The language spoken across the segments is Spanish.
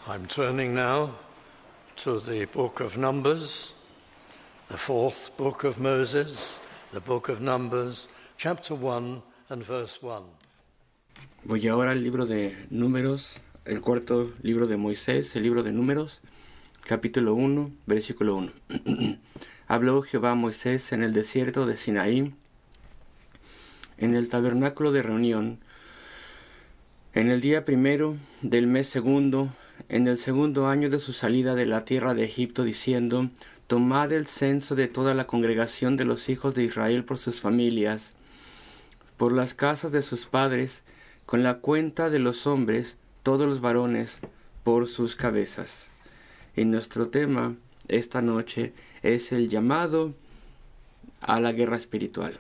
I'm turning now to the book of Numbers, the fourth book of Moses, the book of Numbers, chapter 1 and verse 1. Voy ahora al libro de Números, el cuarto libro de Moisés, el libro de Números, capítulo 1, versículo 1. Habló Jehová a Moisés en el desierto de Sinaí, en el tabernáculo de reunión, en el día primero del mes segundo, en el segundo año de su salida de la tierra de Egipto, diciendo: Tomad el censo de toda la congregación de los hijos de Israel por sus familias, por las casas de sus padres, con la cuenta de los hombres, todos los varones, por sus cabezas. Y nuestro tema esta noche es el llamado a la guerra espiritual.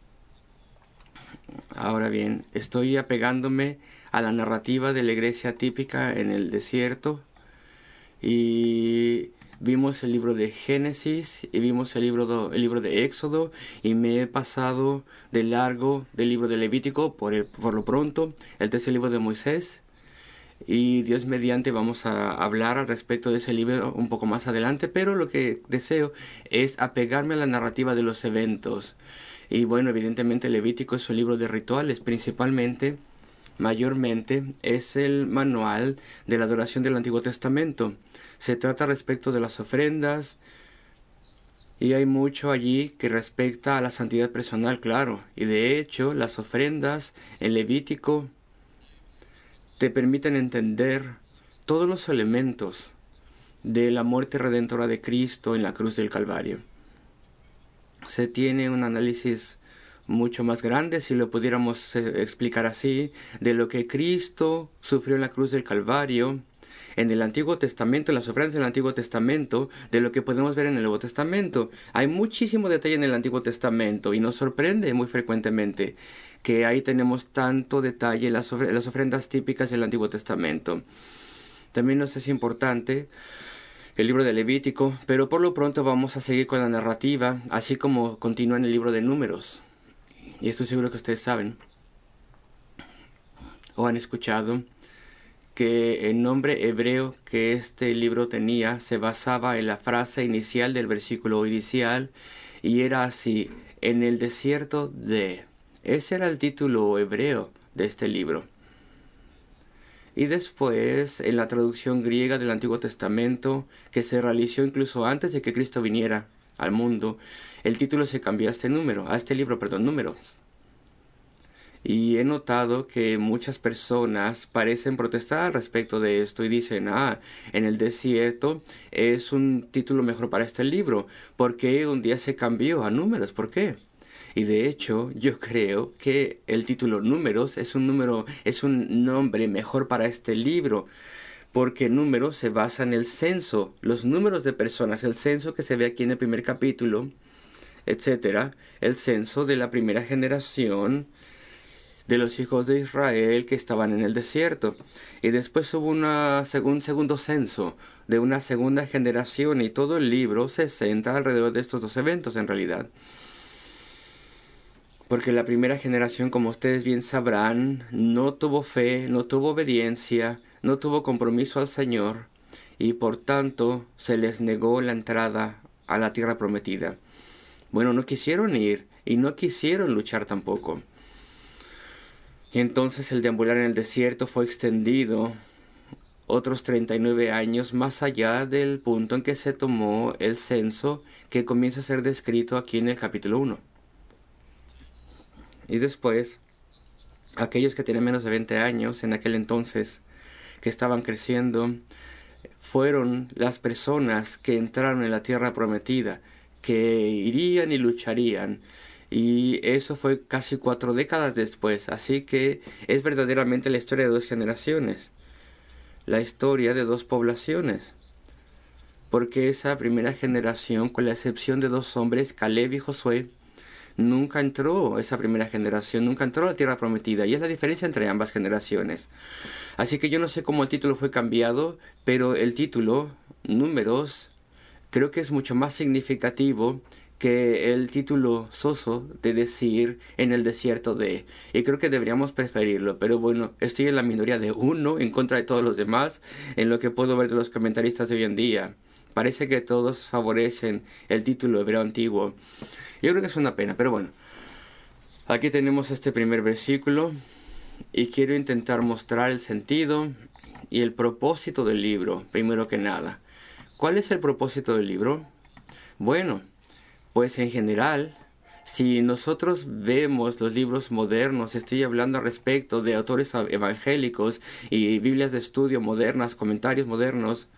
Ahora bien, estoy apegándome a la narrativa de la iglesia típica en el desierto, y vimos el libro de Génesis y vimos el libro de Éxodo, y me he pasado de largo del libro de Levítico por lo pronto, el tercer libro de Moisés, y Dios mediante vamos a hablar al respecto de ese libro un poco más adelante, pero lo que deseo es apegarme a la narrativa de los eventos. Y bueno, evidentemente Levítico es un libro de rituales, mayormente es el manual de la adoración del Antiguo Testamento. Se trata respecto de las ofrendas, y hay mucho allí que respecta a la santidad personal, claro. Y de hecho, las ofrendas en Levítico te permiten entender todos los elementos de la muerte redentora de Cristo en la cruz del Calvario. Se tiene un análisis mucho más grande, si lo pudiéramos explicar así, de lo que Cristo sufrió en la cruz del Calvario en el Antiguo Testamento, en las ofrendas del Antiguo Testamento, de lo que podemos ver en el Nuevo Testamento. Hay muchísimo detalle en el Antiguo Testamento y nos sorprende muy frecuentemente que ahí tenemos tanto detalle en las ofrendas típicas del Antiguo Testamento. También nos es importante el libro de Levítico, pero por lo pronto vamos a seguir con la narrativa, así como continúa en el libro de Números. Y estoy seguro que ustedes saben o han escuchado que el nombre hebreo que este libro tenía se basaba en la frase inicial del versículo inicial, y era así: en el desierto de. Ese era el título hebreo de este libro. Y después, en la traducción griega del Antiguo Testamento, que se realizó incluso antes de que Cristo viniera al mundo, el título se cambió a este libro, Números. Y he notado que muchas personas parecen protestar al respecto de esto y dicen: en el desierto es un título mejor para este libro. ¿Por qué un día se cambió a Números? ¿Por qué? Y de hecho, yo creo que el título Números es un nombre mejor para este libro, porque Números se basa en el censo, los números de personas, el censo que se ve aquí en el primer capítulo, etcétera, el censo de la primera generación de los hijos de Israel que estaban en el desierto. Y después hubo un segundo censo de una segunda generación, y todo el libro se centra alrededor de estos dos eventos en realidad. Porque la primera generación, como ustedes bien sabrán, no tuvo fe, no tuvo obediencia, no tuvo compromiso al Señor, y por tanto se les negó la entrada a la tierra prometida. Bueno, no quisieron ir y no quisieron luchar tampoco. Y entonces el deambular en el desierto fue extendido otros 39 años más allá del punto en que se tomó el censo que comienza a ser descrito aquí en el capítulo 1. Y después, aquellos que tenían menos de 20 años en aquel entonces, que estaban creciendo, fueron las personas que entraron en la tierra prometida, que irían y lucharían. Y eso fue casi 4 décadas después. Así que es verdaderamente la historia de 2 generaciones, la historia de 2 poblaciones. Porque esa primera generación, con la excepción de 2 hombres, Caleb y Josué, nunca entró a la tierra prometida, y es la diferencia entre ambas generaciones. Así que yo no sé cómo el título fue cambiado, pero el título, Números, creo que es mucho más significativo que el título soso de decir en el desierto de. Y creo que deberíamos preferirlo, pero bueno, estoy en la minoría de uno en contra de todos los demás, en lo que puedo ver de los comentaristas de hoy en día. Parece que todos favorecen el título hebreo antiguo. Yo creo que es una pena, pero bueno. Aquí tenemos este primer versículo y quiero intentar mostrar el sentido y el propósito del libro, primero que nada. ¿Cuál es el propósito del libro? Bueno, pues en general, si nosotros vemos los libros modernos, estoy hablando al respecto de autores evangélicos y Biblias de estudio modernas, comentarios modernos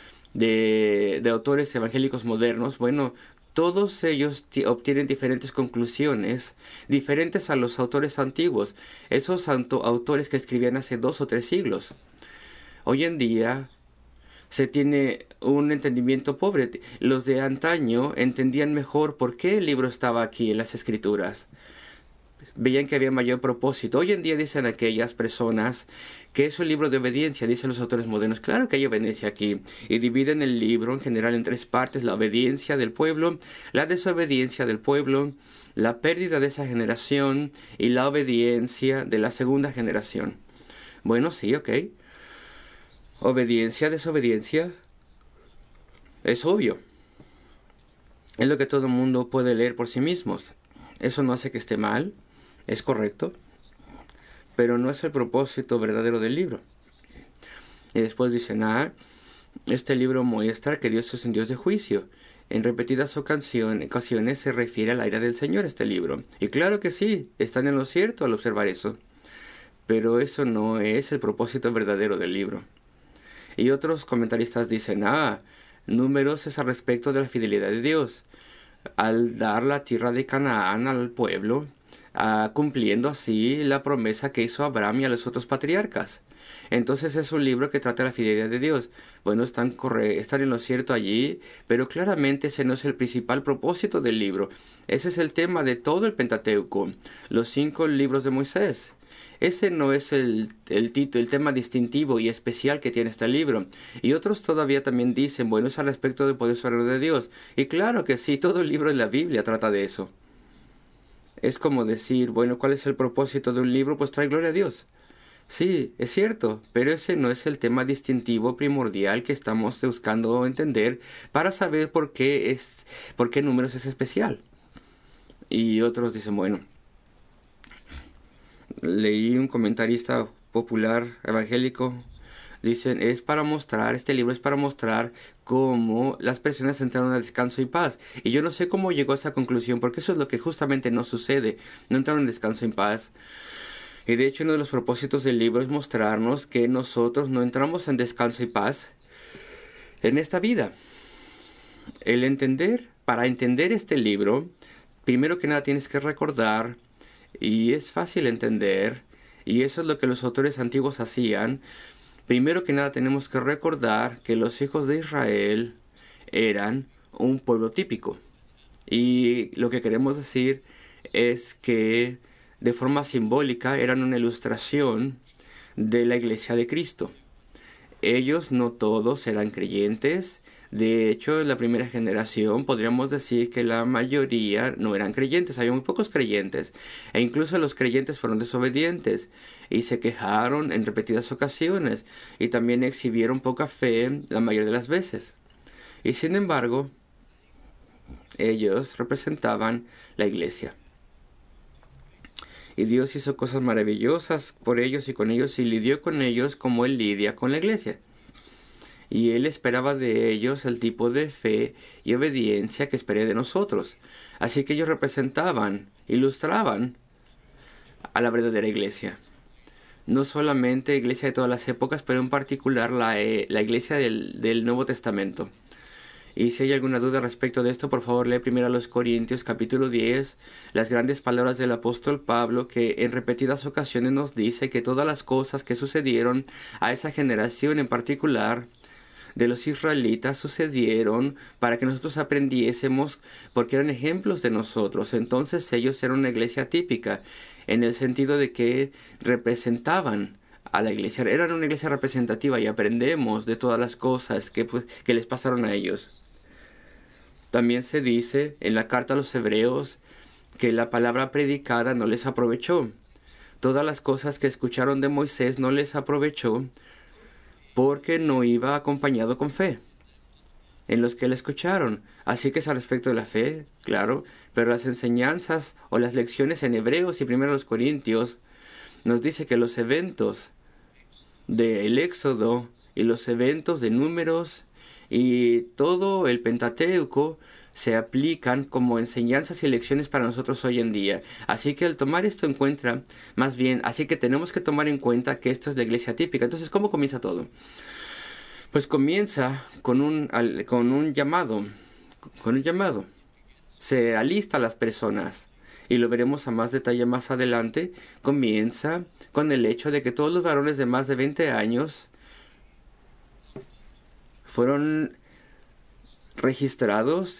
de autores evangélicos modernos, bueno, todos ellos obtienen diferentes conclusiones, diferentes a los autores antiguos, esos autores que escribían hace 2 o 3 siglos. Hoy en día se tiene un entendimiento pobre. Los de antaño entendían mejor por qué el libro estaba aquí en las escrituras. Veían que había mayor propósito. Hoy en día dicen aquellas personas que es un libro de obediencia, dicen los autores modernos. Claro que hay obediencia aquí. Y dividen el libro en general en 3 partes. La obediencia del pueblo, la desobediencia del pueblo, la pérdida de esa generación y la obediencia de la segunda generación. Bueno, sí, ok. Obediencia, desobediencia. Es obvio. Es lo que todo el mundo puede leer por sí mismos. Eso no hace que esté mal. Es correcto. Pero no es el propósito verdadero del libro. Y después dicen, este libro muestra que Dios es un Dios de juicio. En repetidas ocasiones se refiere a la ira del Señor este libro. Y claro que sí, están en lo cierto al observar eso. Pero eso no es el propósito verdadero del libro. Y otros comentaristas dicen, Números es al respecto de la fidelidad de Dios, al dar la tierra de Canaán al pueblo, cumpliendo así la promesa que hizo Abraham y a los otros patriarcas. Entonces es un libro que trata de la fidelidad de Dios. Bueno, están en lo cierto allí, pero claramente ese no es el principal propósito del libro. Ese es el tema de todo el Pentateuco, los 5 libros de Moisés. Ese no es el tema distintivo y especial que tiene este libro. Y otros todavía también dicen, bueno, es al respecto del poder soberano de Dios. Y claro que sí, todo el libro de la Biblia trata de eso. Es como decir, bueno, ¿cuál es el propósito de un libro? Pues trae gloria a Dios. Sí, es cierto, pero ese no es el tema distintivo primordial que estamos buscando entender para saber por qué Números es especial. Y otros dicen, bueno, leí un comentarista popular evangélico, dicen, este libro es para mostrar cómo las personas entraron al descanso y paz. Y yo no sé cómo llegó a esa conclusión, porque eso es lo que justamente no sucede, no entraron en descanso y paz. Y de hecho uno de los propósitos del libro es mostrarnos que nosotros no entramos en descanso y paz en esta vida. Para entender este libro, primero que nada tienes que recordar, y es fácil entender, y eso es lo que los autores antiguos hacían. Primero que nada tenemos que recordar que los hijos de Israel eran un pueblo típico. Y lo que queremos decir es que de forma simbólica eran una ilustración de la iglesia de Cristo. Ellos no todos eran creyentes. De hecho, en la primera generación podríamos decir que la mayoría no eran creyentes, había muy pocos creyentes, e incluso los creyentes fueron desobedientes y se quejaron en repetidas ocasiones y también exhibieron poca fe la mayoría de las veces. Y sin embargo, ellos representaban la iglesia. Y Dios hizo cosas maravillosas por ellos y con ellos y lidió con ellos como Él lidia con la iglesia. Y Él esperaba de ellos el tipo de fe y obediencia que esperé de nosotros. Así que ellos representaban, ilustraban a la verdadera iglesia. No solamente iglesia de todas las épocas, pero en particular la iglesia del Nuevo Testamento. Y si hay alguna duda respecto de esto, por favor lee primero a los Corintios capítulo 10, las grandes palabras del apóstol Pablo, que en repetidas ocasiones nos dice que todas las cosas que sucedieron a esa generación en particular de los israelitas sucedieron para que nosotros aprendiésemos, porque eran ejemplos de nosotros. Entonces ellos eran una iglesia típica, en el sentido de que representaban a la iglesia, eran una iglesia representativa y aprendemos de todas las cosas que les pasaron a ellos. También se dice en la carta a los hebreos que la palabra predicada no les aprovechó. Todas las cosas que escucharon de Moisés no les aprovechó porque no iba acompañado con fe en los que le escucharon. Así que es al respecto de la fe, claro, pero las enseñanzas o las lecciones en Hebreos y 1 Corintios nos dice que los eventos del Éxodo y los eventos de Números y todo el Pentateuco se aplican como enseñanzas y lecciones para nosotros hoy en día. Así que al tomar esto en cuenta, más bien, así que tenemos que tomar en cuenta que esto es la iglesia típica. Entonces, ¿cómo comienza todo? Pues comienza con un llamado. Con un llamado. Se alista a las personas. Y lo veremos a más detalle más adelante. Comienza con el hecho de que todos los varones de más de 20 años fueron registrados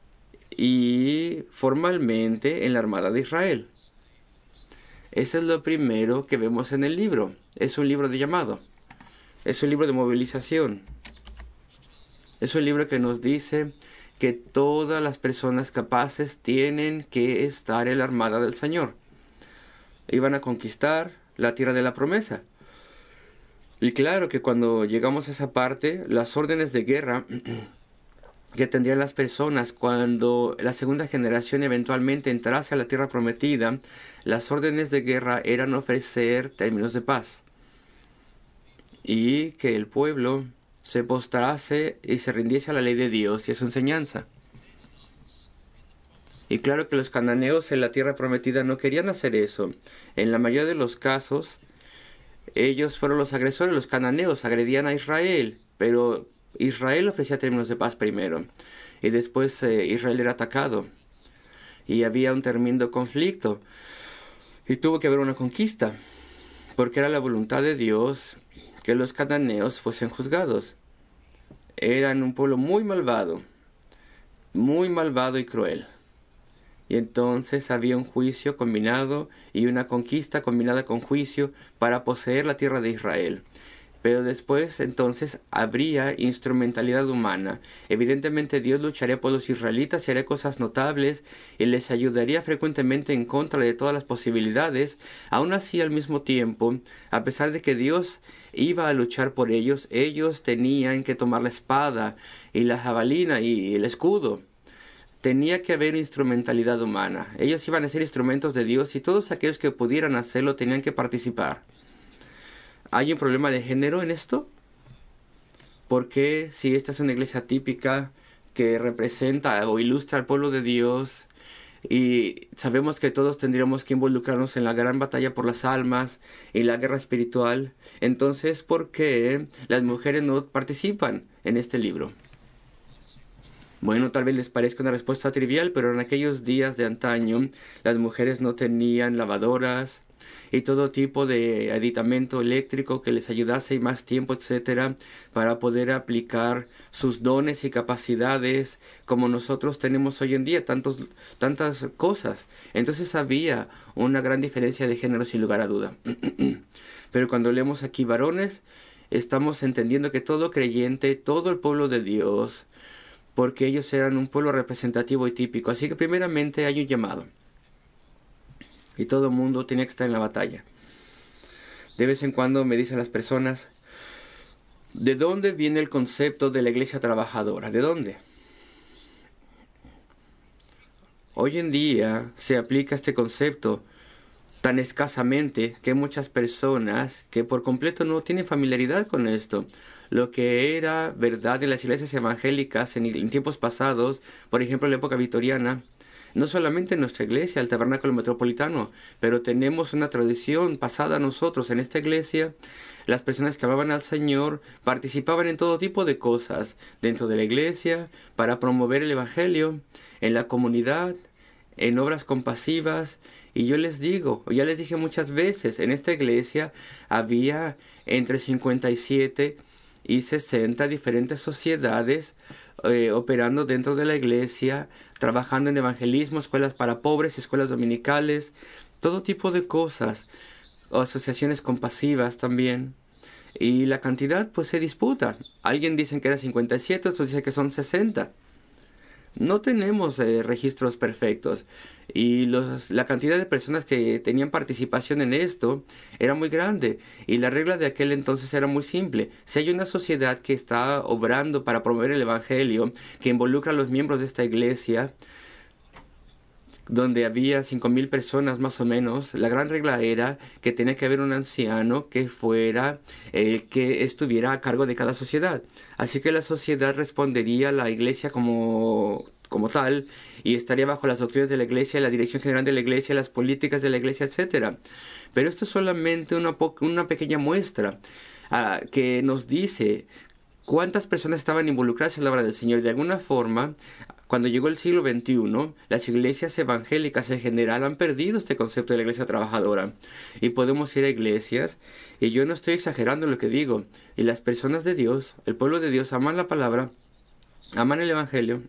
y formalmente en la Armada de Israel. Eso es lo primero que vemos en el libro. Es un libro de llamado. Es un libro de movilización. Es un libro que nos dice que todas las personas capaces tienen que estar en la armada del Señor. Iban a conquistar la tierra de la promesa. Y claro que cuando llegamos a esa parte, las órdenes de guerra que tendrían las personas cuando la segunda generación eventualmente entrase a la tierra prometida, las órdenes de guerra eran ofrecer términos de paz. Y que el pueblo se postrase y se rindiese a la ley de Dios y a su enseñanza. Y claro que los cananeos en la tierra prometida no querían hacer eso. En la mayoría de los casos, ellos fueron los agresores. Los cananeos agredían a Israel, pero Israel ofrecía términos de paz primero. Y después Israel era atacado. Y había un tremendo conflicto. Y tuvo que haber una conquista, porque era la voluntad de Dios que los cananeos fuesen juzgados. Eran un pueblo muy malvado y cruel. Y entonces había un juicio combinado y una conquista combinada con juicio para poseer la tierra de Israel. Pero después entonces habría instrumentalidad humana. Evidentemente Dios lucharía por los israelitas y haría cosas notables y les ayudaría frecuentemente en contra de todas las posibilidades. Aún así, al mismo tiempo, a pesar de que Dios iba a luchar por ellos, ellos tenían que tomar la espada y la jabalina y el escudo. Tenía que haber instrumentalidad humana. Ellos iban a ser instrumentos de Dios y todos aquellos que pudieran hacerlo tenían que participar. ¿Hay un problema de género en esto? Porque si esta es una iglesia típica que representa o ilustra al pueblo de Dios y sabemos que todos tendríamos que involucrarnos en la gran batalla por las almas y la guerra espiritual, entonces ¿por qué las mujeres no participan en este libro? Bueno, tal vez les parezca una respuesta trivial, pero en aquellos días de antaño las mujeres no tenían lavadoras y todo tipo de aditamento eléctrico que les ayudase y más tiempo, etcétera, para poder aplicar sus dones y capacidades como nosotros tenemos hoy en día, tantas cosas. Entonces había una gran diferencia de género sin lugar a duda. Pero cuando leemos aquí varones, estamos entendiendo que todo creyente, todo el pueblo de Dios, porque ellos eran un pueblo representativo y típico. Así que primeramente hay un llamado. Y todo el mundo tenía que estar en la batalla. De vez en cuando me dicen las personas, ¿de dónde viene el concepto de la iglesia trabajadora? ¿De dónde? Hoy en día se aplica este concepto tan escasamente que hay muchas personas que por completo no tienen familiaridad con esto. Lo que era verdad en las iglesias evangélicas en tiempos pasados, por ejemplo en la época victoriana, no solamente en nuestra iglesia, el Tabernáculo Metropolitano, pero tenemos una tradición pasada a nosotros en esta iglesia. Las personas que amaban al Señor participaban en todo tipo de cosas dentro de la iglesia para promover el Evangelio, en la comunidad, en obras compasivas. Y yo les digo, ya les dije muchas veces, en esta iglesia había entre 57 y 60 diferentes sociedades operando dentro de la iglesia, trabajando en evangelismo, escuelas para pobres, escuelas dominicales, todo tipo de cosas, asociaciones compasivas también. Y la cantidad pues se disputa. Alguien dice que era 57, otros dicen que son 60. No tenemos registros perfectos y la cantidad de personas que tenían participación en esto era muy grande y la regla de aquel entonces era muy simple. Si hay una sociedad que está obrando para promover el Evangelio, que involucra a los miembros de esta iglesia, donde había 5,000 personas más o menos, la gran regla era que tenía que haber un anciano que fuera el que estuviera a cargo de cada sociedad. Así que la sociedad respondería a la iglesia como tal y estaría bajo las doctrinas de la iglesia, la dirección general de la iglesia, las políticas de la iglesia, etcétera. Pero esto es solamente una pequeña muestra que nos dice cuántas personas estaban involucradas en la obra del Señor. De alguna forma, cuando llegó el siglo XXI, las iglesias evangélicas en general han perdido este concepto de la iglesia trabajadora. Y podemos ir a iglesias, y yo no estoy exagerando lo que digo, y las personas de Dios, el pueblo de Dios, aman la palabra, aman el Evangelio,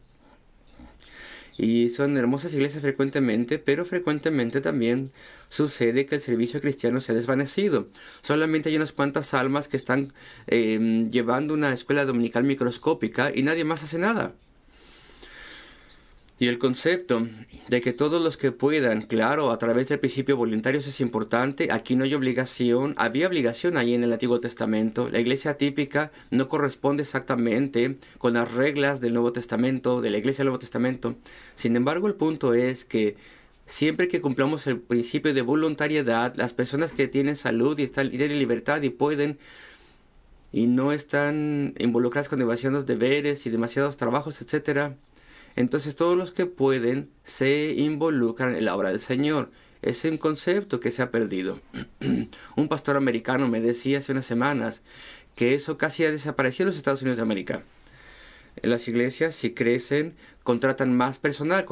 y son hermosas iglesias frecuentemente, pero frecuentemente también sucede que el servicio cristiano se ha desvanecido. Solamente hay unas cuantas almas que están llevando una escuela dominical microscópica y nadie más hace nada. Y el concepto de que todos los que puedan, claro, a través del principio voluntario es importante. Aquí no hay obligación. Había obligación ahí en el Antiguo Testamento. La iglesia típica no corresponde exactamente con las reglas del Nuevo Testamento, de la iglesia del Nuevo Testamento. Sin embargo, el punto es que siempre que cumplamos el principio de voluntariedad, las personas que tienen salud y tienen libertad y pueden y no están involucradas con demasiados deberes y demasiados trabajos, etcétera, entonces todos los que pueden se involucran en la obra del Señor. Es un concepto que se ha perdido. Un pastor americano me decía hace unas semanas que eso casi ha desaparecido en los Estados Unidos de América. En las iglesias, si crecen, contratan más personal,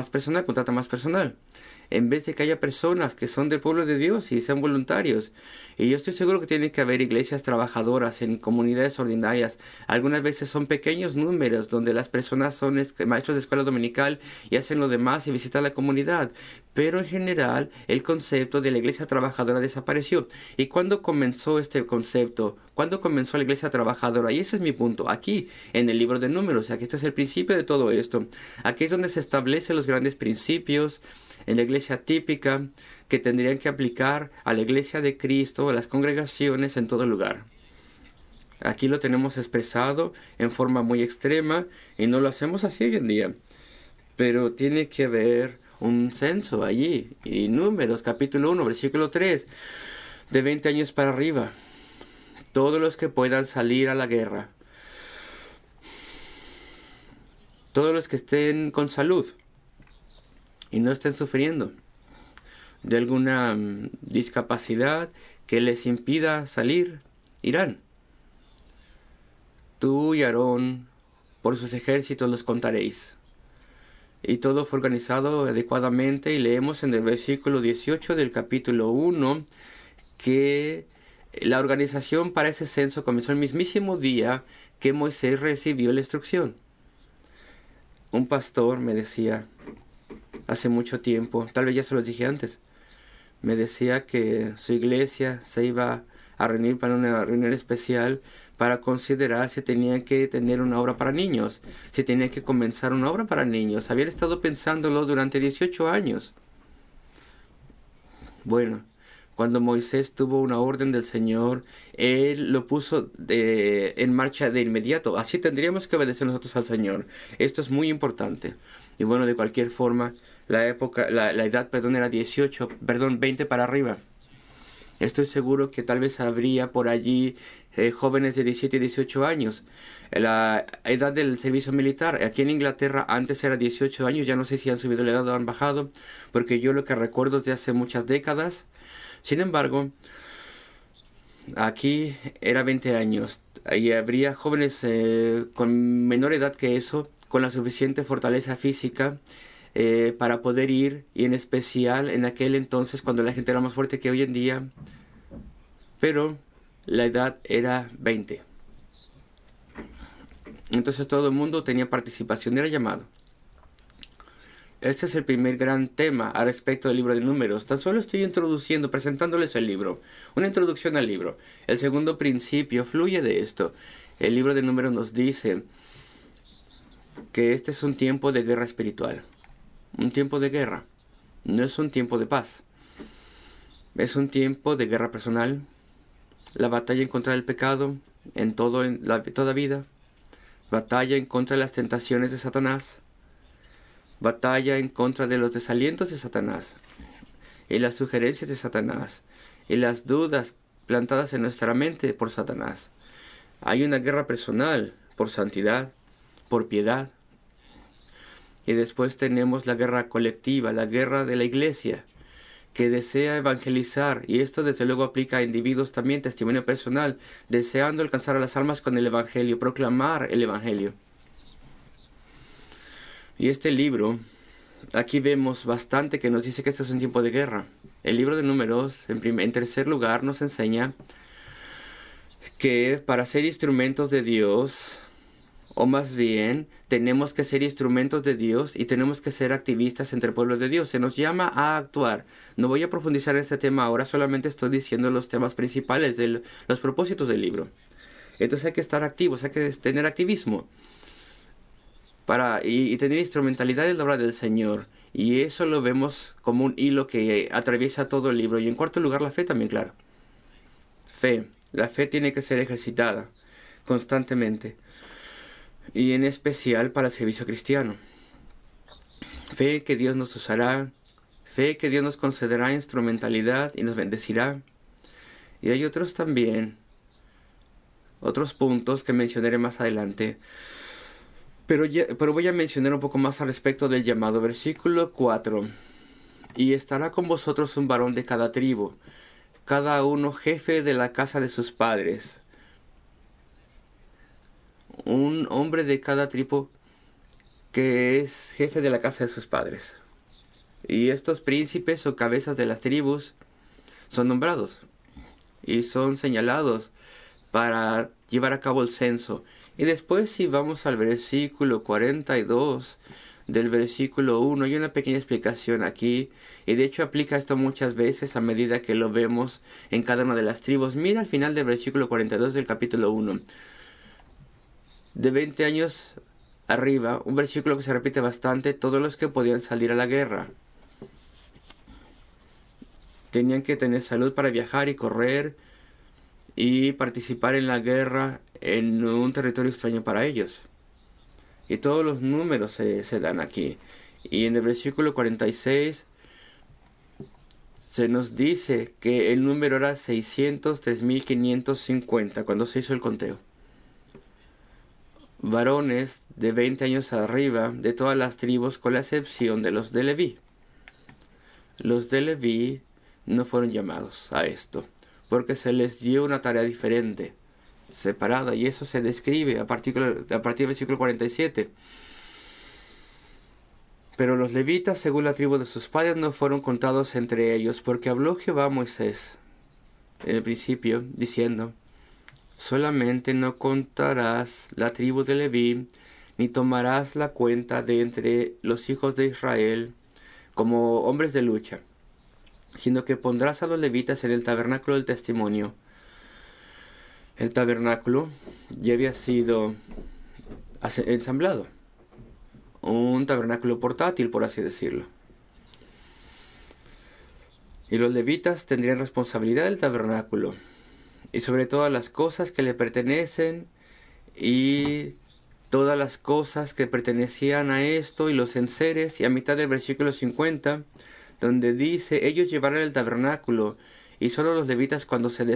en vez de que haya personas que son del pueblo de Dios y sean voluntarios. Y yo estoy seguro que tiene que haber iglesias trabajadoras en comunidades ordinarias. Algunas veces son pequeños números donde las personas son maestros de escuela dominical y hacen lo demás y visitan la comunidad. Pero en general el concepto de la iglesia trabajadora desapareció. ¿Y cuándo comenzó este concepto? ¿Cuándo comenzó la iglesia trabajadora? Y ese es mi punto. Aquí, en el libro de Números. Aquí está el principio de todo esto. Aquí es donde se establecen los grandes principios en la iglesia típica que tendrían que aplicar a la iglesia de Cristo, a las congregaciones en todo lugar. Aquí lo tenemos expresado en forma muy extrema y no lo hacemos así hoy en día. Pero tiene que haber un censo allí. Y Números, capítulo 1, versículo 3, de 20 años para arriba. Todos los que puedan salir a la guerra. Todos los que estén con salud y no estén sufriendo de alguna discapacidad que les impida salir, irán. Tú y Aarón, por sus ejércitos los contaréis. Y todo fue organizado adecuadamente, y leemos en el versículo 18 del capítulo 1 que la organización para ese censo comenzó el mismísimo día que Moisés recibió la instrucción. Un pastor me decía hace mucho tiempo, tal vez ya se los dije antes, me decía que su iglesia se iba a reunir para una reunión especial para considerar si tenían que tener una obra para niños, si tenían que comenzar una obra para niños. Habían estado pensándolo durante 18 años. Bueno, cuando Moisés tuvo una orden del Señor, Él lo puso en marcha de inmediato. Así tendríamos que obedecer nosotros al Señor. Esto es muy importante. Y bueno, de cualquier forma, la edad era 20 para arriba. Estoy seguro que tal vez habría por allí jóvenes de 17 y 18 años. La edad del servicio militar aquí en Inglaterra antes era 18 años, ya no sé si han subido la edad o han bajado, porque yo lo que recuerdo es de hace muchas décadas. Sin embargo, aquí era 20 años y habría jóvenes con menor edad que eso, con la suficiente fortaleza física para poder ir, y en especial en aquel entonces cuando la gente era más fuerte que hoy en día, pero la edad era 20. Entonces todo el mundo tenía participación, era llamado. Este es el primer gran tema al respecto del libro de Números. Tan solo estoy introduciendo, presentándoles el libro, una introducción al libro. El segundo principio fluye de esto. El libro de Números nos dice: que este es un tiempo de guerra espiritual. Un tiempo de guerra. No es un tiempo de paz. Es un tiempo de guerra personal. La batalla en contra del pecado en toda vida. Batalla en contra de las tentaciones de Satanás. Batalla en contra de los desalientos de Satanás. Y las sugerencias de Satanás. Y las dudas plantadas en nuestra mente por Satanás. Hay una guerra personal por santidad, por piedad. Y después tenemos la guerra colectiva, la guerra de la iglesia, que desea evangelizar, y esto desde luego aplica a individuos también, testimonio personal, deseando alcanzar a las almas con el evangelio, proclamar el evangelio. Y este libro, aquí vemos bastante que nos dice que este es un tiempo de guerra. El libro de Números, en tercer lugar, nos enseña que para ser instrumentos de Dios, o más bien, tenemos que ser instrumentos de Dios y tenemos que ser activistas entre el pueblo de Dios. Se nos llama a actuar. No voy a profundizar en este tema ahora, solamente estoy diciendo los temas principales de los propósitos del libro. Entonces hay que estar activos, hay que tener activismo y tener instrumentalidad en la obra del Señor. Y eso lo vemos como un hilo que atraviesa todo el libro. Y en cuarto lugar, la fe también, claro. Fe. La fe tiene que ser ejercitada constantemente. Y en especial para el servicio cristiano. Fe que Dios nos usará, fe que Dios nos concederá instrumentalidad y nos bendecirá. Y hay otros también, otros puntos que mencionaré más adelante. Pero voy a mencionar un poco más al respecto del llamado. Versículo 4. Y estará con vosotros un varón de cada tribu, cada uno jefe de la casa de sus padres. Un hombre de cada tribu que es jefe de la casa de sus padres. Y estos príncipes o cabezas de las tribus son nombrados y son señalados para llevar a cabo el censo. Y después, si vamos al versículo 42 del versículo 1, hay una pequeña explicación aquí, y de hecho aplica esto muchas veces a medida que lo vemos en cada una de las tribus. Mira al final del versículo 42 del capítulo 1. De 20 años arriba, un versículo que se repite bastante, todos los que podían salir a la guerra. Tenían que tener salud para viajar y correr y participar en la guerra en un territorio extraño para ellos. Y todos los números se dan aquí. Y en el versículo 46 se nos dice que el número era 603.550 cuando se hizo el conteo. Varones de 20 años arriba de todas las tribus, con la excepción de los de Leví. Los de Leví no fueron llamados a esto, porque se les dio una tarea diferente, separada, y eso se describe a partir del versículo 47. Pero los levitas, según la tribu de sus padres, no fueron contados entre ellos, porque habló Jehová a Moisés en el principio, diciendo: solamente no contarás la tribu de Leví, ni tomarás la cuenta de entre los hijos de Israel como hombres de lucha, sino que pondrás a los levitas en el tabernáculo del testimonio. El tabernáculo ya había sido ensamblado, un tabernáculo portátil, por así decirlo. Y los levitas tendrían responsabilidad del tabernáculo y sobre todas las cosas que le pertenecen y todas las cosas que pertenecían a esto y los enseres. Y a mitad del versículo 50, donde dice: ellos llevarán el tabernáculo, y solo los levitas, cuando se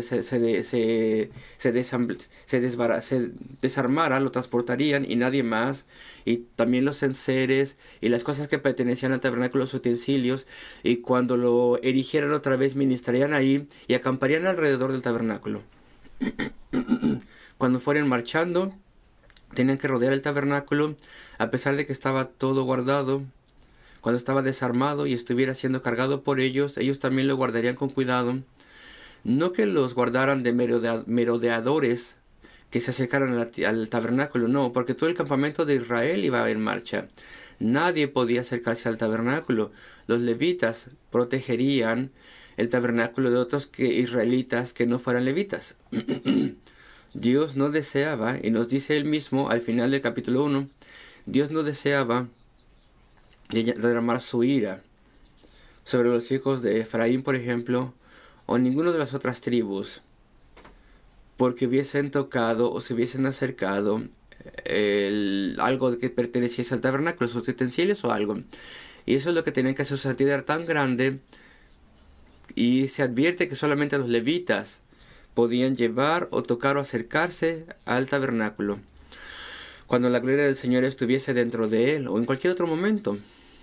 desarmara, lo transportarían, y nadie más. Y también los enseres y las cosas que pertenecían al tabernáculo, los utensilios, y cuando lo erigieran otra vez, ministrarían ahí y acamparían alrededor del tabernáculo. Cuando fueran marchando, tenían que rodear el tabernáculo, a pesar de que estaba todo guardado. Cuando estaba desarmado y estuviera siendo cargado por ellos, ellos también lo guardarían con cuidado. No que los guardaran de merodeadores que se acercaran al tabernáculo, no, porque todo el campamento de Israel iba en marcha. Nadie podía acercarse al tabernáculo. Los levitas protegerían el tabernáculo de otros israelitas que no fueran levitas. Dios no deseaba, y nos dice él mismo al final del capítulo 1, Dios no deseaba derramar su ira sobre los hijos de Efraín, por ejemplo, o ninguno de las otras tribus, porque hubiesen tocado o se hubiesen acercado algo que perteneciese al tabernáculo, sus utensilios o algo. Y eso es lo que tenían que hacer. Su santidad era tan grande, y se advierte que solamente los levitas podían llevar o tocar o acercarse al tabernáculo cuando la gloria del Señor estuviese dentro de él o en cualquier otro momento.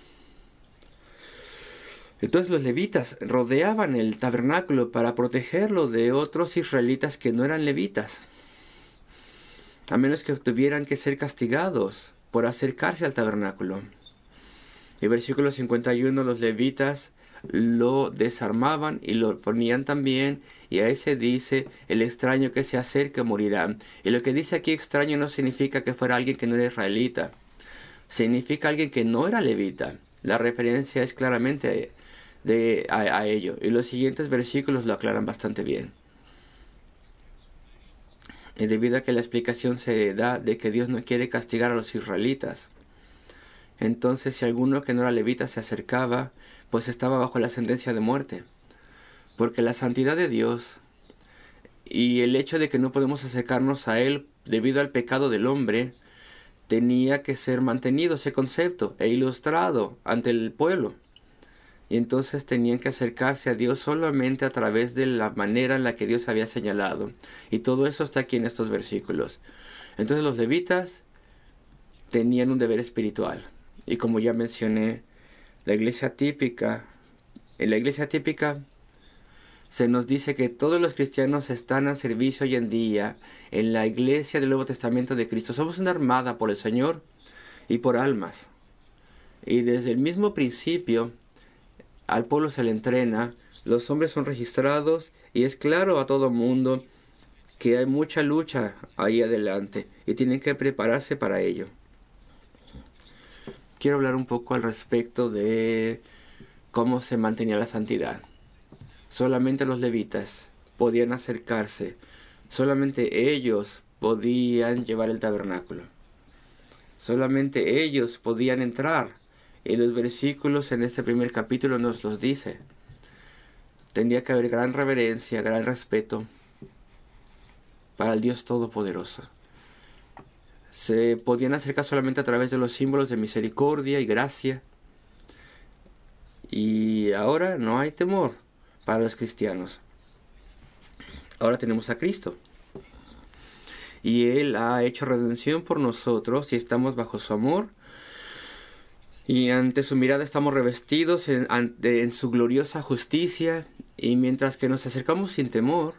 Entonces los levitas rodeaban el tabernáculo para protegerlo de otros israelitas que no eran levitas, a menos que tuvieran que ser castigados por acercarse al tabernáculo. En versículo 51, los levitas lo desarmaban y lo ponían también, y a ese dice: el extraño que se acerque morirá. Y lo que dice aquí extraño no significa que fuera alguien que no era israelita, significa alguien que no era levita. La referencia es claramente a ello, y los siguientes versículos lo aclaran bastante bien. Y debido a que la explicación se da de que Dios no quiere castigar a los israelitas, entonces si alguno que no era levita se acercaba, pues estaba bajo la sentencia de muerte, porque la santidad de Dios y el hecho de que no podemos acercarnos a Él debido al pecado del hombre tenía que ser mantenido, ese concepto, e ilustrado ante el pueblo. Y entonces tenían que acercarse a Dios solamente a través de la manera en la que Dios había señalado. Y todo eso está aquí en estos versículos. Entonces los levitas tenían un deber espiritual. Y como ya mencioné, en la iglesia típica se nos dice que todos los cristianos están al servicio hoy en día en la iglesia del Nuevo Testamento de Cristo. Somos una armada por el Señor y por almas. Y desde el mismo principio al pueblo se le entrena, los hombres son registrados y es claro a todo mundo que hay mucha lucha ahí adelante y tienen que prepararse para ello. Quiero hablar un poco al respecto de cómo se mantenía la santidad. Solamente los levitas podían acercarse, solamente ellos podían llevar el tabernáculo, solamente ellos podían entrar. Y los versículos en este primer capítulo nos los dice. Tendría que haber gran reverencia, gran respeto para el Dios Todopoderoso. Se podían acercar solamente a través de los símbolos de misericordia y gracia. Y ahora no hay temor para los cristianos. Ahora tenemos a Cristo. Y Él ha hecho redención por nosotros y estamos bajo su amor. Y ante su mirada estamos revestidos en su gloriosa justicia. Y mientras que nos acercamos sin temor,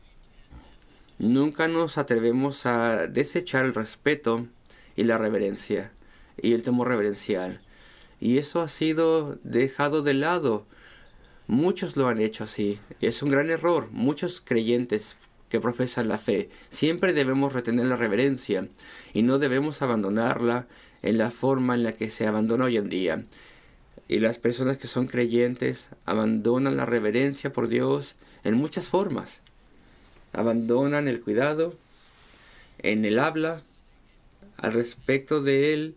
nunca nos atrevemos a desechar el respeto y la reverencia y el temor reverencial. Y eso ha sido dejado de lado. Muchos lo han hecho así. Es un gran error. Muchos creyentes que profesan la fe siempre debemos retener la reverencia y no debemos abandonarla en la forma en la que se abandona hoy en día. Y las personas que son creyentes abandonan la reverencia por Dios en muchas formas. Abandonan el cuidado en el habla al respecto de Él,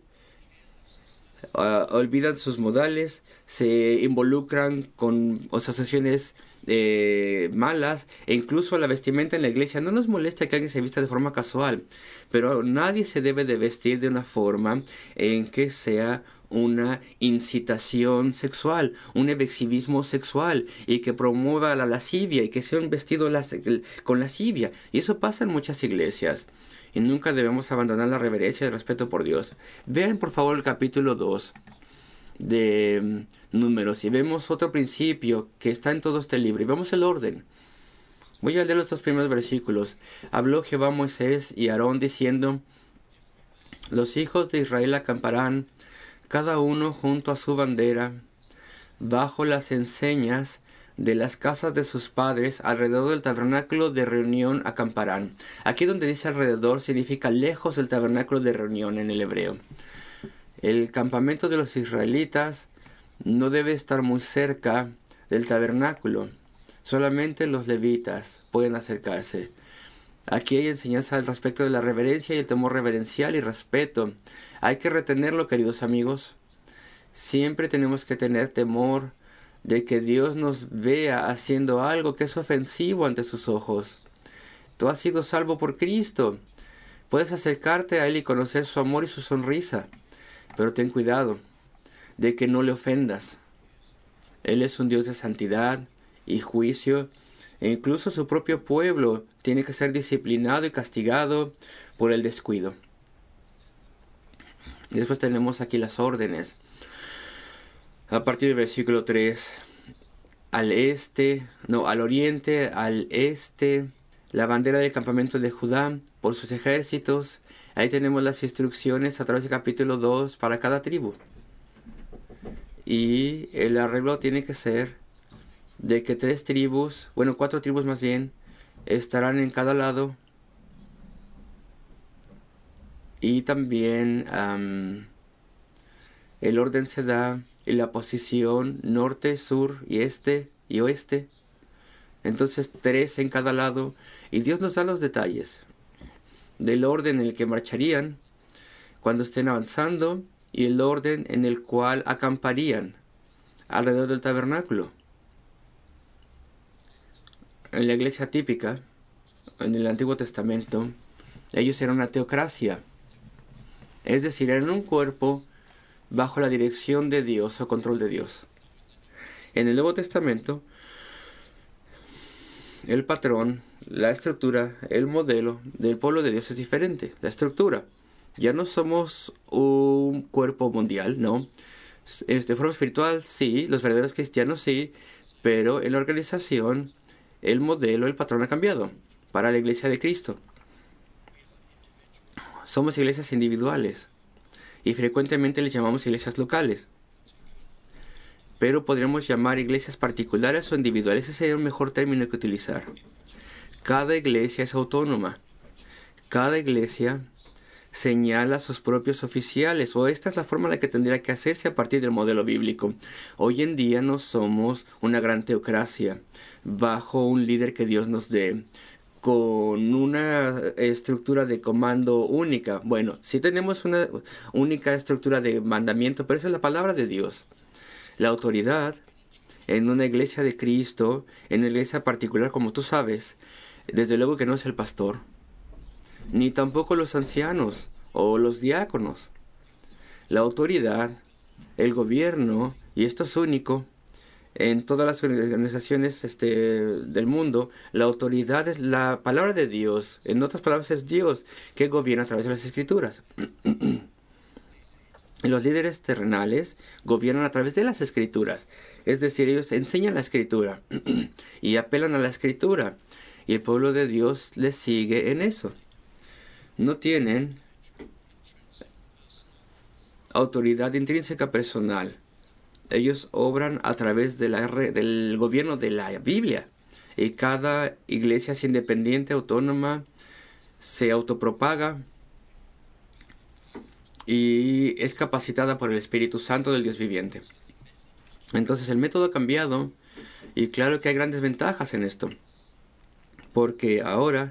olvidan sus modales, se involucran con asociaciones malas e incluso la vestimenta en la iglesia. No nos molesta que alguien se vista de forma casual, pero nadie se debe de vestir de una forma en que sea una incitación sexual, un exhibicismo sexual y que promueva la lascivia y que sea un vestido con lascivia. Y eso pasa en muchas iglesias. Y nunca debemos abandonar la reverencia y el respeto por Dios. Vean por favor el capítulo 2 de Números y vemos otro principio que está en todo este libro. Y vemos el orden. Voy a leer los dos primeros versículos. Habló Jehová a Moisés y a Aarón diciendo: los hijos de Israel acamparán, cada uno junto a su bandera, bajo las enseñas de las casas de sus padres, alrededor del tabernáculo de reunión acamparán. Aquí donde dice alrededor significa lejos del tabernáculo de reunión en el hebreo. El campamento de los israelitas no debe estar muy cerca del tabernáculo. Solamente los levitas pueden acercarse. Aquí hay enseñanza al respecto de la reverencia y el temor reverencial y respeto. Hay que retenerlo, queridos amigos. Siempre tenemos que tener temor de que Dios nos vea haciendo algo que es ofensivo ante sus ojos. Tú has sido salvo por Cristo. Puedes acercarte a Él y conocer su amor y su sonrisa. Pero ten cuidado de que no le ofendas. Él es un Dios de santidad y juicio. E incluso su propio pueblo tiene que ser disciplinado y castigado por el descuido. Y después tenemos aquí las órdenes. A partir del versículo 3, al oriente, al este, la bandera del campamento de Judá por sus ejércitos. Ahí tenemos las instrucciones a través del capítulo 2 para cada tribu. Y el arreglo tiene que ser de que 4 tribus más bien, estarán en cada lado. Y también el orden se da en la posición norte, sur y este y oeste. Entonces 3 en cada lado. Y Dios nos da los detalles del orden en el que marcharían cuando estén avanzando y el orden en el cual acamparían alrededor del tabernáculo. En la iglesia típica, en el Antiguo Testamento, ellos eran una teocracia. Es decir, eran un cuerpo bajo la dirección de Dios o control de Dios. En el Nuevo Testamento, el patrón, la estructura, el modelo del pueblo de Dios es diferente. La estructura. Ya no somos un cuerpo mundial, ¿no? De forma espiritual, sí. Los verdaderos cristianos, sí. Pero en la organización, el modelo, el patrón ha cambiado para la iglesia de Cristo. Somos iglesias individuales y frecuentemente les llamamos iglesias locales. Pero podríamos llamar iglesias particulares o individuales. Ese sería un mejor término que utilizar. Cada iglesia es autónoma. Cada iglesia señala sus propios oficiales, o esta es la forma en la que tendría que hacerse a partir del modelo bíblico. Hoy en día no somos una gran teocracia bajo un líder que Dios nos dé, con una estructura de comando única. Bueno, sí tenemos una única estructura de mandamiento, pero esa es la palabra de Dios. La autoridad en una iglesia de Cristo, en una iglesia particular, como tú sabes, desde luego que no es el pastor, ni tampoco los ancianos o los diáconos. La autoridad, el gobierno, y esto es único en todas las organizaciones del mundo, la autoridad es la palabra de Dios. En otras palabras, es Dios que gobierna a través de las Escrituras. Los líderes terrenales gobiernan a través de las Escrituras. Es decir, ellos enseñan la Escritura y apelan a la Escritura. Y el pueblo de Dios les sigue en eso. No tienen autoridad intrínseca personal. Ellos obran a través de del gobierno de la Biblia. Y cada iglesia es independiente, autónoma, se autopropaga y es capacitada por el Espíritu Santo del Dios viviente. Entonces el método ha cambiado y claro que hay grandes ventajas en esto. Porque ahora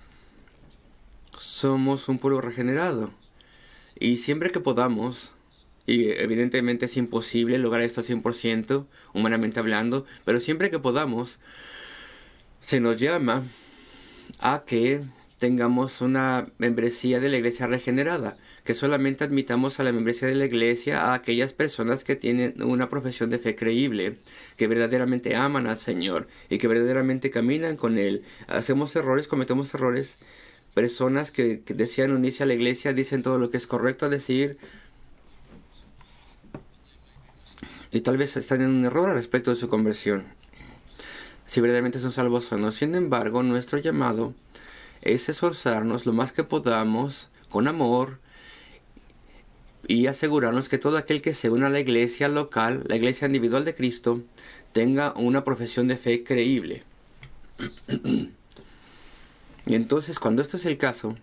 somos un pueblo regenerado. Y siempre que podamos, y evidentemente es imposible lograr esto al 100%, humanamente hablando, pero siempre que podamos, se nos llama a que tengamos una membresía de la iglesia regenerada, que solamente admitamos a la membresía de la iglesia a aquellas personas que tienen una profesión de fe creíble, que verdaderamente aman al Señor y que verdaderamente caminan con Él. Hacemos errores, cometemos errores. Personas que desean unirse a la iglesia dicen todo lo que es correcto a decir y tal vez están en un error al respecto de su conversión, si verdaderamente son salvos o no. Sin embargo, nuestro llamado es esforzarnos lo más que podamos con amor y asegurarnos que todo aquel que se una a la iglesia local, la iglesia individual de Cristo, tenga una profesión de fe creíble. Y entonces, cuando esto es el caso,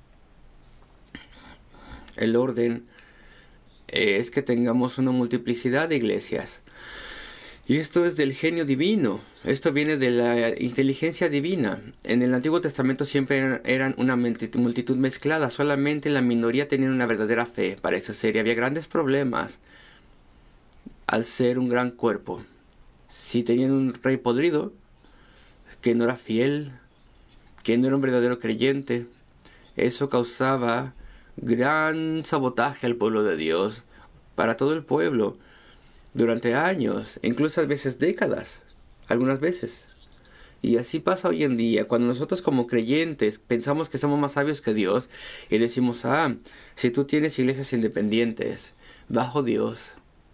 el orden es que tengamos una multiplicidad de iglesias. Y esto es del genio divino, esto viene de la inteligencia divina. En el Antiguo Testamento siempre eran una multitud mezclada, solamente la minoría tenían una verdadera fe. Parece ser, y había grandes problemas al ser un gran cuerpo. Si tenían un rey podrido, que no era fiel, que no era un verdadero creyente, eso causaba gran sabotaje al pueblo de Dios, para todo el pueblo, durante años, incluso a veces décadas, algunas veces. Y así pasa hoy en día, cuando nosotros como creyentes pensamos que somos más sabios que Dios y decimos, si tú tienes iglesias independientes bajo Dios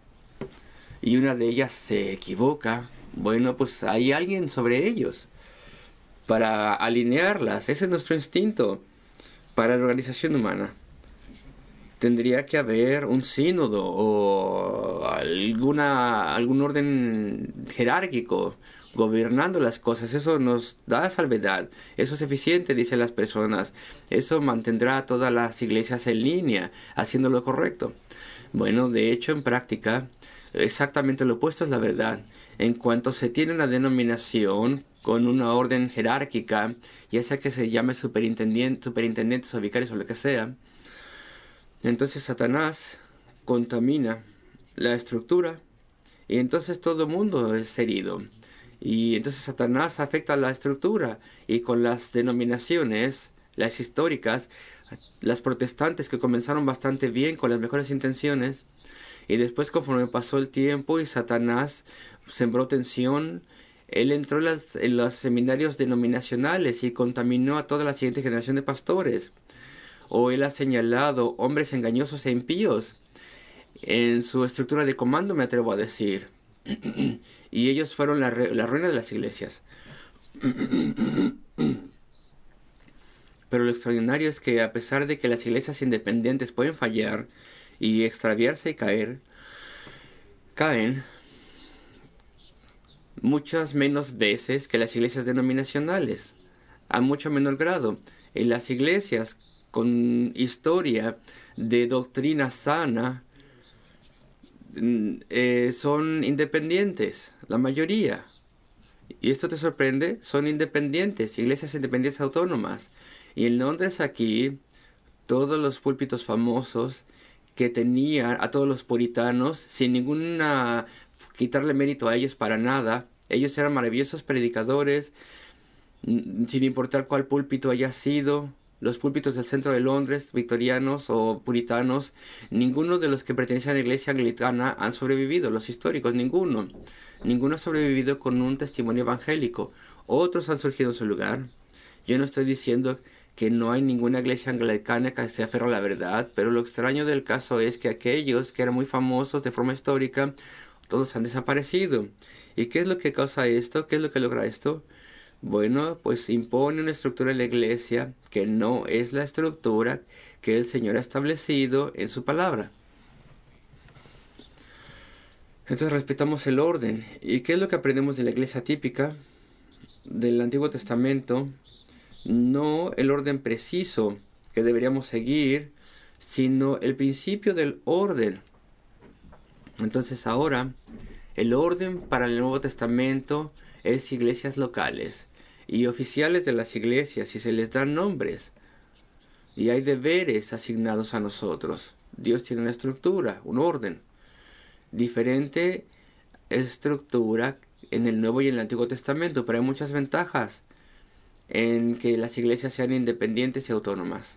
y una de ellas se equivoca, bueno, pues hay alguien sobre ellos para alinearlas. Ese es nuestro instinto para la organización humana. Tendría que haber un sínodo o algún orden jerárquico gobernando las cosas. Eso nos da salvedad. Eso es eficiente, dicen las personas. Eso mantendrá a todas las iglesias en línea, haciendo lo correcto. Bueno, de hecho, en práctica, exactamente lo opuesto es la verdad. En cuanto se tiene una denominación con una orden jerárquica, ya sea que se llame superintendentes o vicarios o lo que sea, entonces Satanás contamina la estructura y entonces todo el mundo es herido. Y entonces Satanás afecta la estructura y con las denominaciones, las históricas, las protestantes que comenzaron bastante bien con las mejores intenciones y después conforme pasó el tiempo y Satanás sembró tensión, él entró en los seminarios denominacionales y contaminó a toda la siguiente generación de pastores. O él ha señalado hombres engañosos e impíos en su estructura de comando, me atrevo a decir. Y ellos fueron la ruina de las iglesias. Pero lo extraordinario es que a pesar de que las iglesias independientes pueden fallar y extraviarse y caen muchas menos veces que las iglesias denominacionales, a mucho menor grado. En las iglesias con historia de doctrina sana son independientes, la mayoría. Y esto te sorprende, son independientes, iglesias independientes autónomas. Y en Londres aquí, todos los púlpitos famosos que tenían a todos los puritanos, sin ninguna quitarle mérito a ellos para nada, ellos eran maravillosos predicadores, sin importar cuál púlpito haya sido. Los púlpitos del centro de Londres, victorianos o puritanos, ninguno de los que pertenecen a la iglesia anglicana han sobrevivido, los históricos, ninguno. Ninguno ha sobrevivido con un testimonio evangélico. Otros han surgido en su lugar. Yo no estoy diciendo que no hay ninguna iglesia anglicana que se aferra a la verdad, pero lo extraño del caso es que aquellos que eran muy famosos de forma histórica, todos han desaparecido. ¿Y qué es lo que causa esto? ¿Qué es lo que logra esto? Bueno, pues impone una estructura en la iglesia que no es la estructura que el Señor ha establecido en su palabra. Entonces respetamos el orden. ¿Y qué es lo que aprendemos de la iglesia típica del Antiguo Testamento? No el orden preciso que deberíamos seguir, sino el principio del orden. Entonces ahora, el orden para el Nuevo Testamento es iglesias locales y oficiales de las iglesias, y se les dan nombres y hay deberes asignados a nosotros. Dios tiene una estructura, un orden. Diferente estructura en el Nuevo y en el Antiguo Testamento, pero hay muchas ventajas en que las iglesias sean independientes y autónomas.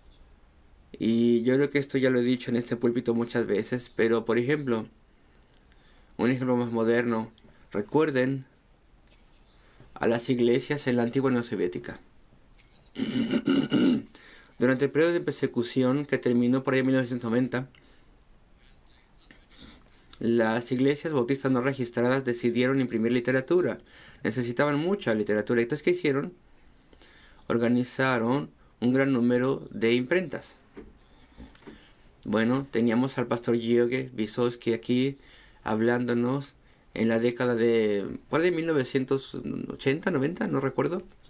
Y yo creo que esto ya lo he dicho en este púlpito muchas veces, pero por ejemplo, un ejemplo más moderno, recuerden a las iglesias en la antigua Unión Soviética. Durante el periodo de persecución que terminó por ahí en 1990, las iglesias bautistas no registradas decidieron imprimir literatura. Necesitaban mucha literatura. Entonces, ¿qué hicieron? Organizaron un gran número de imprentas. Bueno, teníamos al pastor George Vysotsky aquí hablándonos en la década de 1980, 90, no recuerdo.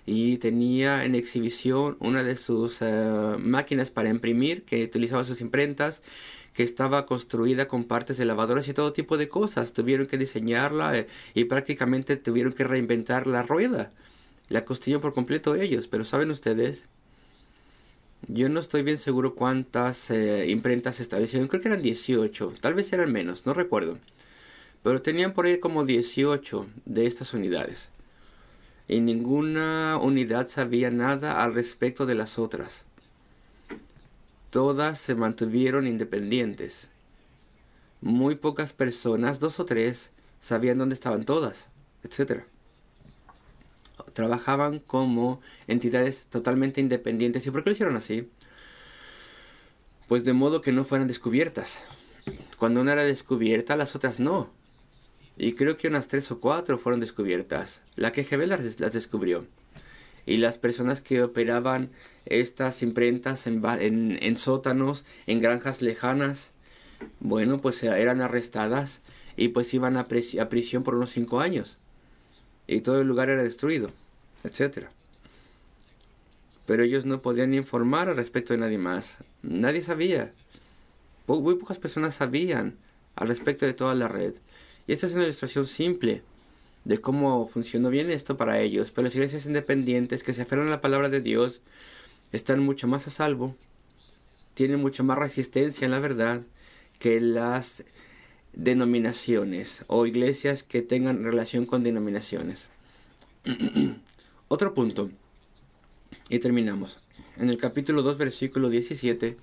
y tenía en exhibición una de sus máquinas para imprimir que utilizaba sus imprentas, que estaba construida con partes de lavadoras y todo tipo de cosas. Tuvieron que diseñarla y prácticamente tuvieron que reinventar la rueda. La construyeron por completo ellos, pero ¿saben ustedes? Yo no estoy bien seguro cuántas imprentas se establecieron. Creo que eran 18, tal vez eran menos, no recuerdo. Pero tenían por ahí como 18 de estas unidades. Y ninguna unidad sabía nada al respecto de las otras. Todas se mantuvieron independientes. Muy pocas personas, 2 o 3, sabían dónde estaban todas, etcétera. Trabajaban como entidades totalmente independientes. ¿Y por qué lo hicieron así? Pues de modo que no fueran descubiertas. Cuando una era descubierta, las otras no. Y creo que unas 3 o 4 fueron descubiertas. La KGB las descubrió. Y las personas que operaban estas imprentas en sótanos, en granjas lejanas, bueno, pues eran arrestadas y pues iban a prisión por unos 5 años. Y todo el lugar era destruido, etcétera. Pero ellos no podían informar al respecto de nadie más. Nadie sabía. Muy pocas personas sabían al respecto de toda la red. Y esta es una ilustración simple de cómo funcionó bien esto para ellos. Pero las iglesias independientes que se aferran a la palabra de Dios están mucho más a salvo, tienen mucho más resistencia en la verdad que las denominaciones o iglesias que tengan relación con denominaciones. Otro punto, y terminamos. En el capítulo 2, versículo 17,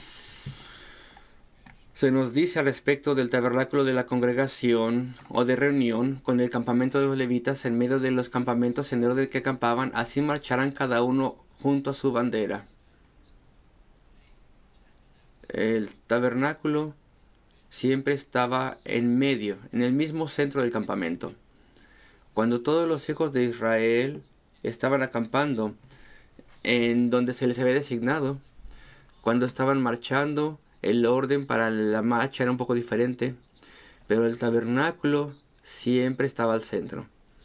se nos dice al respecto del tabernáculo de la congregación o de reunión con el campamento de los levitas en medio de los campamentos en orden que acampaban, así marcharán cada uno junto a su bandera. El tabernáculo siempre estaba en medio, en el mismo centro del campamento. Cuando todos los hijos de Israel estaban acampando en donde se les había designado, cuando estaban marchando, el orden para la marcha era un poco diferente, pero el tabernáculo siempre estaba al centro.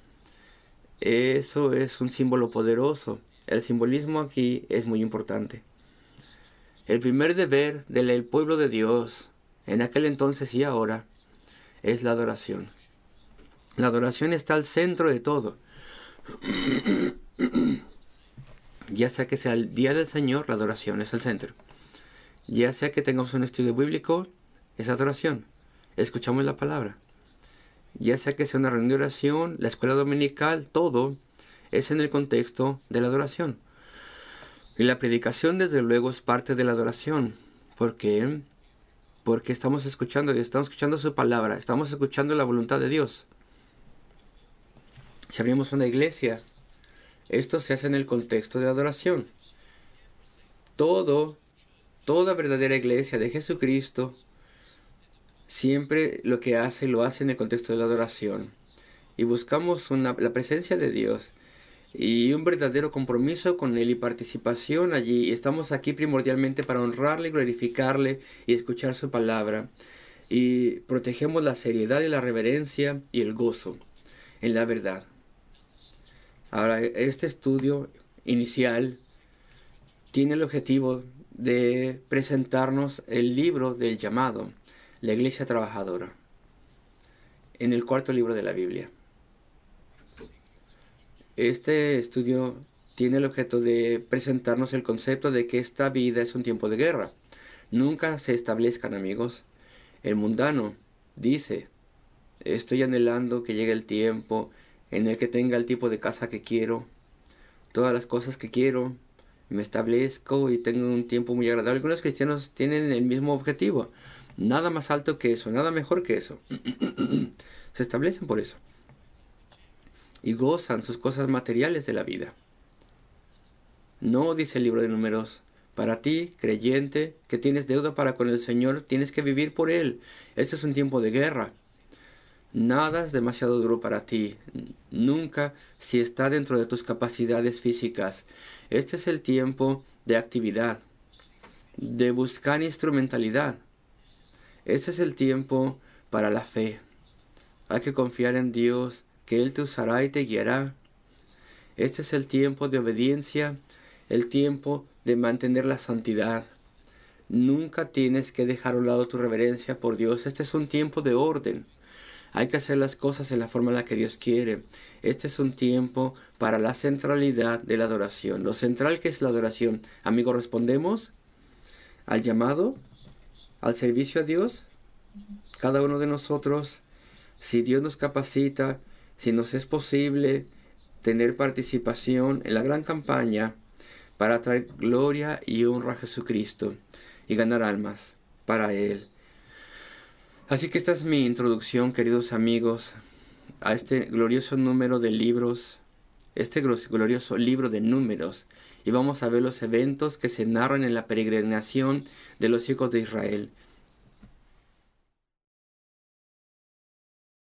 Eso es un símbolo poderoso. El simbolismo aquí es muy importante. El primer deber del pueblo de Dios, en aquel entonces y ahora, es la adoración. La adoración está al centro de todo. Ya sea que sea el día del Señor, la adoración es el centro. Ya sea que tengamos un estudio bíblico, es adoración. Escuchamos la palabra. Ya sea que sea una reunión de oración, la escuela dominical, todo es en el contexto de la adoración. Y la predicación, desde luego, es parte de la adoración. ¿Por qué? Porque estamos escuchando a Dios, estamos escuchando su palabra, estamos escuchando la voluntad de Dios. Si abrimos una iglesia, esto se hace en el contexto de la adoración. Toda verdadera iglesia de Jesucristo siempre lo que hace, lo hace en el contexto de la adoración. Y buscamos la presencia de Dios y un verdadero compromiso con Él y participación allí. Estamos aquí primordialmente para honrarle, glorificarle y escuchar su palabra. Y protegemos la seriedad y la reverencia y el gozo en la verdad. Ahora, este estudio inicial tiene el objetivo de presentarnos el libro del llamado, la Iglesia Trabajadora, en el 4º libro de la Biblia. Este estudio tiene el objeto de presentarnos el concepto de que esta vida es un tiempo de guerra. Nunca se establezcan, amigos. El mundano dice: estoy anhelando que llegue el tiempo en el que tenga el tipo de casa que quiero, todas las cosas que quiero, me establezco y tengo un tiempo muy agradable. Algunos cristianos tienen el mismo objetivo. Nada más alto que eso, nada mejor que eso. Se establecen por eso. Y gozan sus cosas materiales de la vida. No, dice el libro de Números, para ti, creyente, que tienes deuda para con el Señor, tienes que vivir por Él. Este es un tiempo de guerra. Nada es demasiado duro para ti. Nunca, si está dentro de tus capacidades físicas. Este es el tiempo de actividad, de buscar instrumentalidad. Este es el tiempo para la fe. Hay que confiar en Dios, que Él te usará y te guiará. Este es el tiempo de obediencia, el tiempo de mantener la santidad. Nunca tienes que dejar a un lado tu reverencia por Dios. Este es un tiempo de orden. Hay que hacer las cosas en la forma en la que Dios quiere. Este es un tiempo para la centralidad de la adoración. Lo central que es la adoración. Amigos, ¿respondemos al llamado, al servicio a Dios? Cada uno de nosotros, si Dios nos capacita, si nos es posible tener participación en la gran campaña para traer gloria y honra a Jesucristo y ganar almas para Él. Así que esta es mi introducción, queridos amigos, a este glorioso número de libros, este glorioso libro de Números, y vamos a ver los eventos que se narran en la peregrinación de los hijos de Israel.